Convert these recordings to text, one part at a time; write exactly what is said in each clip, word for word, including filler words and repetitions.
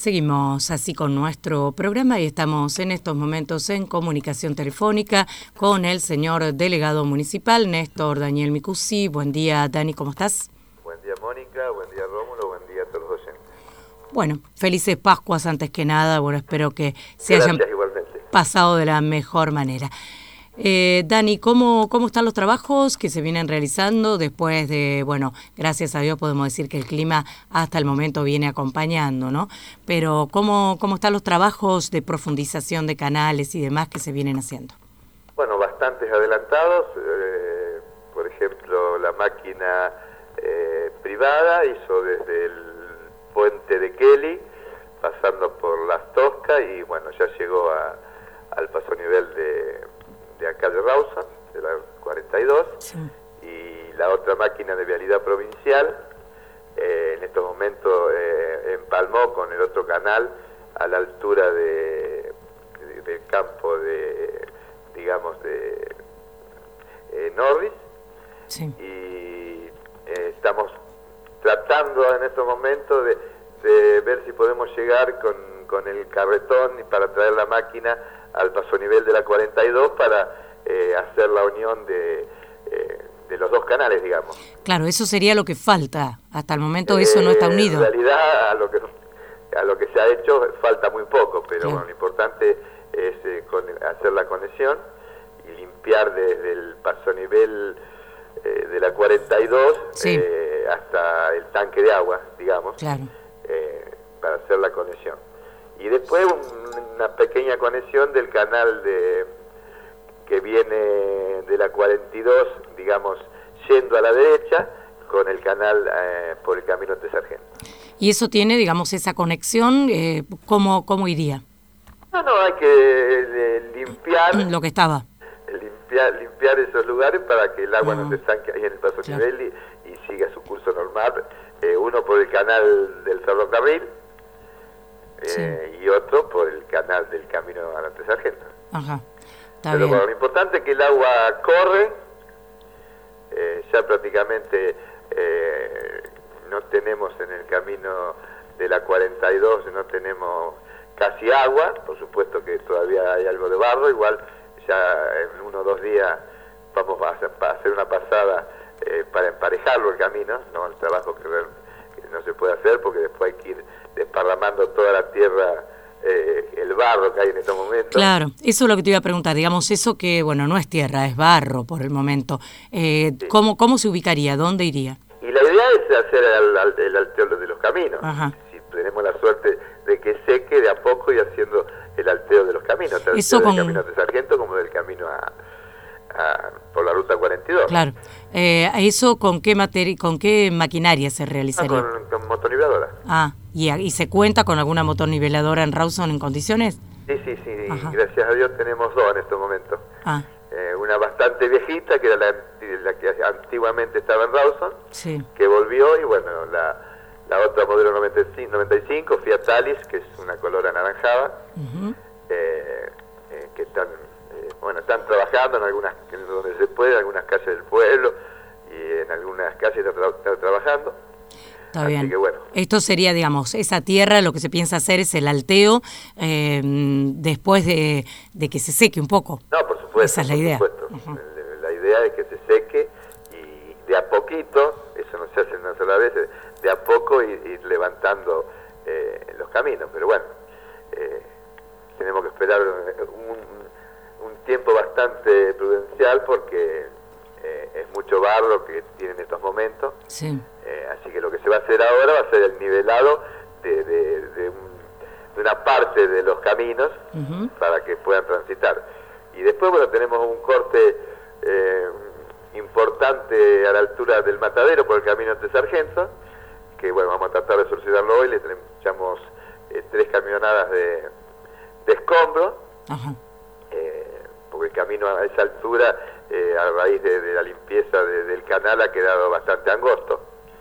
Seguimos así con nuestro programa y estamos en estos momentos en comunicación telefónica con el señor delegado municipal, Néstor Daniel Micucci. Buen día, Dani, ¿cómo estás? Buen día, Mónica, buen día, Rómulo, buen día a todos los oyentes. Bueno, felices Pascuas antes que nada, bueno, espero que se Gracias, hayan igualmente. pasado de la mejor manera. Eh, Dani, ¿cómo, ¿cómo están los trabajos que se vienen realizando después de, bueno, gracias a Dios podemos decir que el clima hasta el momento viene acompañando, ¿no? Pero ¿cómo, cómo están los trabajos de profundización de canales y demás que se vienen haciendo? Bueno, bastantes adelantados. Eh, por ejemplo, la máquina eh, privada hizo desde el puente de Kelly, pasando por Las Toscas y, bueno, ya llegó a, al paso nivel de... de acá de Rawson, de la cuarenta y dos, sí. Y la otra máquina de vialidad provincial, eh, en estos momentos eh, empalmó con el otro canal a la altura de, de, del campo de, digamos, de eh, Norris, sí. Y eh, estamos tratando en estos momentos de, de ver si podemos llegar con, con el carretón para traer la máquina al paso nivel de la cuarenta y dos para eh, hacer la unión de, eh, de los dos canales, digamos. Claro, eso sería lo que falta. Hasta el momento eso eh, no está unido. En realidad, a lo que a lo que se ha hecho falta muy poco, pero claro. Bueno, lo importante es eh, con, hacer la conexión y limpiar desde el paso nivel eh, de la cuarenta y dos sí. eh, hasta el tanque de agua, digamos, claro. eh, para hacer la conexión. Y después un, una pequeña conexión del canal de que viene de la cuarenta y dos, digamos, yendo a la derecha, con el canal eh, por el camino de Sargento. ¿Y eso tiene, digamos, esa conexión? Eh, ¿cómo, ¿Cómo iría? No, no, hay que eh, limpiar... Lo que estaba. Limpiar, limpiar esos lugares para que el agua no, no se estanque ahí en el paso claro. nivel y, y siga su curso normal. Eh, uno por el canal del ferrocarril, Sí. Eh, y otro por el canal del camino a la Sargento. Ajá, está Pero bien. Bueno, lo importante es que el agua corre, eh, ya prácticamente eh, no tenemos en el camino de la cuarenta y dos, no tenemos casi agua, por supuesto que todavía hay algo de barro, igual ya en uno o dos días vamos a hacer, a hacer una pasada eh, para emparejarlo el camino, no el trabajo que, que no se puede hacer porque después hay que ir desparramando toda la tierra, eh, el barro que hay en estos momentos. Claro, eso es lo que te iba a preguntar, digamos, eso que, bueno, no es tierra, es barro por el momento. Eh, sí. ¿cómo, ¿Cómo se ubicaría? ¿Dónde iría? Y la idea es hacer el, el, el alteo de los caminos. Ajá. Si tenemos la suerte de que seque de a poco y haciendo el alteo de los caminos, tanto eso del con... camino de Sargento como del camino a... A, por la ruta cuarenta y dos. Claro. Eh, ¿Eso con qué materi con qué maquinaria se realizaría? Ah, con, con motorniveladora. Ah, ¿y, ¿y se cuenta con alguna motorniveladora en Rawson en condiciones? Sí, sí, sí. Gracias a Dios tenemos dos en estos momentos. Ah. Eh, una bastante viejita, que era la, la que antiguamente estaba en Rawson, sí. que volvió, y bueno, la, la otra modelo noventa y cinco, Fiat Talis, que es una color anaranjada, uh-huh. eh, eh, que están... Bueno, están trabajando en algunas, en donde se puede, en algunas calles del pueblo y en algunas calles están, tra están trabajando. Está Así bien. Que bueno. Esto sería, digamos, esa tierra, lo que se piensa hacer es el alteo eh, después de, de que se seque un poco. No, por supuesto. Esa es la idea. Uh-huh. La idea es que se seque y de a poquito, eso no se hace una sola vez, de a poco ir, ir levantando eh, los caminos. Pero bueno, eh, tenemos que esperar un... un tiempo bastante prudencial porque eh, es mucho barro que tienen estos momentos, sí. eh, así que lo que se va a hacer ahora va a ser el nivelado de, de, de, un, de una parte de los caminos uh-huh. para que puedan transitar. Y después, bueno, tenemos un corte eh, importante a la altura del Matadero por el camino de Sargento, que bueno, vamos a tratar de solucionarlo hoy, le echamos eh, tres camionadas de, de escombro, uh-huh. eh, porque el camino a esa altura, eh, a raíz de, de la limpieza de, del canal, ha quedado bastante angosto.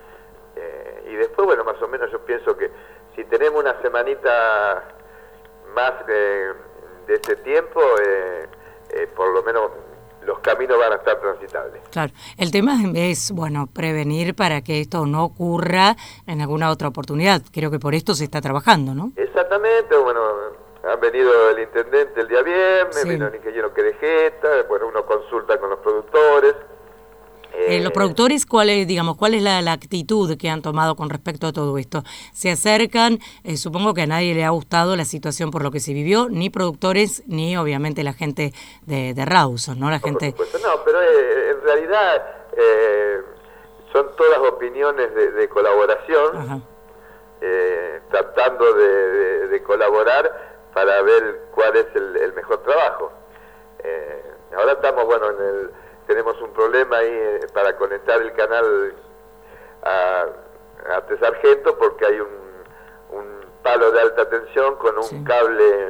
Eh, y después, bueno, más o menos yo pienso que si tenemos una semanita más eh, de este tiempo, eh, eh, por lo menos los caminos van a estar transitables. Claro, el tema es, bueno, prevenir para que esto no ocurra en alguna otra oportunidad. Creo que por esto se está trabajando, ¿no? Exactamente, bueno, han venido el intendente el día viernes, sí. vino el ingeniero Querejeta, bueno, uno consulta con los productores. Eh, los productores, ¿cuál es, digamos, cuál es la, la actitud que han tomado con respecto a todo esto? Se acercan, eh, supongo que a nadie le ha gustado la situación por lo que se vivió, ni productores, ni obviamente la gente de, de Rawson, ¿no? La gente... Por supuesto, no, pero eh, en realidad eh, son todas opiniones de, de colaboración, eh, tratando de, de, de colaborar para ver cuál es el, el mejor trabajo. Eh, ahora estamos, bueno, en el... Tenemos un problema ahí eh, para conectar el canal a, a Tres Sargentos porque hay un, un palo de alta tensión con un sí. cable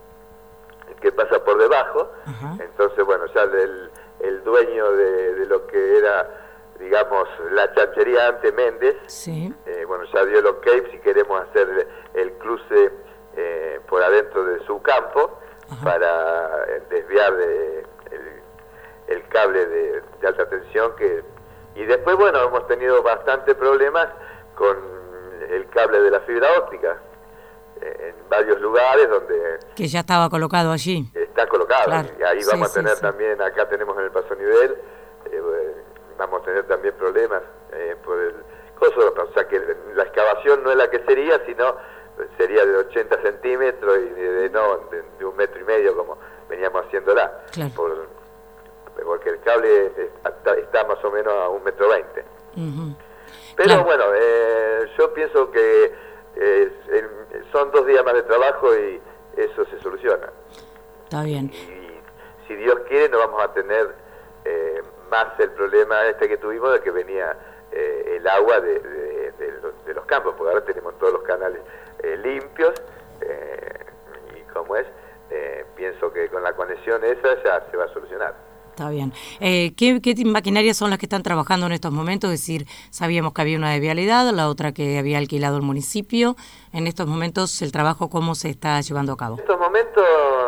que pasa por debajo. Ajá. Entonces, bueno, ya el, el dueño de, de lo que era, digamos, la chanchería ante Méndez, sí. eh, bueno, ya dio el ok si queremos hacer el cruce eh, por adentro de su campo. Ajá. Para desviar de... El, el cable de, de alta tensión que y después bueno hemos tenido bastante problemas con el cable de la fibra óptica eh, en varios lugares donde que ya estaba colocado allí está colocado claro. Y ahí vamos sí, a tener sí, también sí. Acá tenemos en el paso nivel eh, vamos a tener también problemas eh, por el coso, o sea que la excavación no es la que sería sino sería de ochenta centímetros y de, de no de, de un metro y medio como veníamos haciéndola claro. por porque el cable está, está más o menos a un metro veinte. Uh-huh. Pero claro. bueno, eh, yo pienso que eh, son dos días más de trabajo y eso se soluciona. Está bien. Y si Dios quiere no vamos a tener eh, más el problema este que tuvimos de que venía eh, el agua de, de, de, los, de los campos, porque ahora tenemos todos los canales eh, limpios eh, y como es, eh, pienso que con la conexión esa ya se va a solucionar. Está bien. Eh, ¿qué, ¿Qué maquinarias son las que están trabajando en estos momentos? Es decir, sabíamos que había una de vialidad, la otra que había alquilado el municipio. En estos momentos, ¿el trabajo cómo se está llevando a cabo? En estos momentos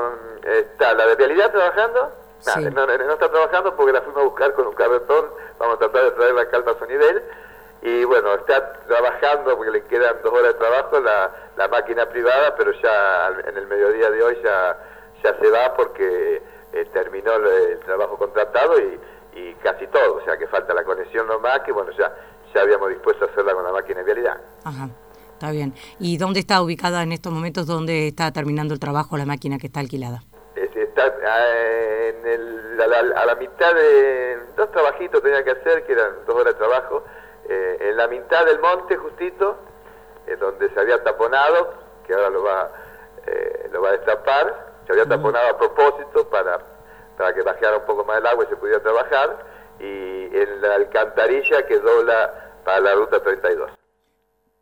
está la de vialidad trabajando. Sí. No, no, no está trabajando porque la fuimos a buscar con un carretón. Vamos a tratar de traerla acá al paso nivel. Y bueno, está trabajando porque le quedan dos horas de trabajo la, la máquina privada, pero ya en el mediodía de hoy ya, ya se va porque... Eh, terminó el, el trabajo contratado y, y casi todo, o sea que falta la conexión nomás, que bueno, ya, ya habíamos dispuesto a hacerla con la máquina de vialidad. Ajá, está bien. ¿Y dónde está ubicada en estos momentos, dónde está terminando el trabajo la máquina que está alquilada? Es, está eh, en el, a, la, a la mitad de... Dos trabajitos tenía que hacer, que eran dos horas de trabajo, eh, en la mitad del monte justito, eh, donde se había taponado, que ahora lo va, eh, lo va a destapar. Se había taponado a propósito para, para que bajara un poco más el agua y se pudiera trabajar, y en la alcantarilla que dobla para la ruta treinta y dos.